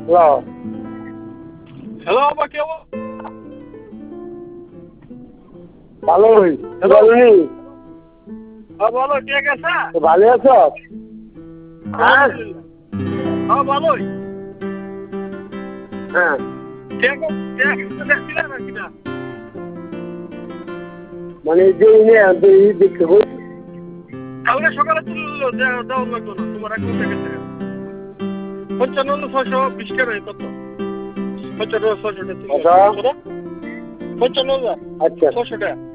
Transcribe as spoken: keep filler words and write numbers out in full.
hello hello বাবা কে বল ভালোই hello বলনি হ্যাঁ বলো কে গেছে ভালো আছো হ্যাঁ হ্যাঁ ভালোই হ্যাঁ কে গো কে গেছে দেখছিলে নাকি না মানে যে ইয়ে দেখতে বলছি কালকে সকালে তুললো দেওয়া লাগতো না তোমার অ্যাকাউন্টে গেছে পঞ্চান্ন ছয়শো বিশ টাকা কত পঞ্চান্ন ছয়শো টাকা পঞ্চান্ন হাজার আচ্ছা ছশো টাকা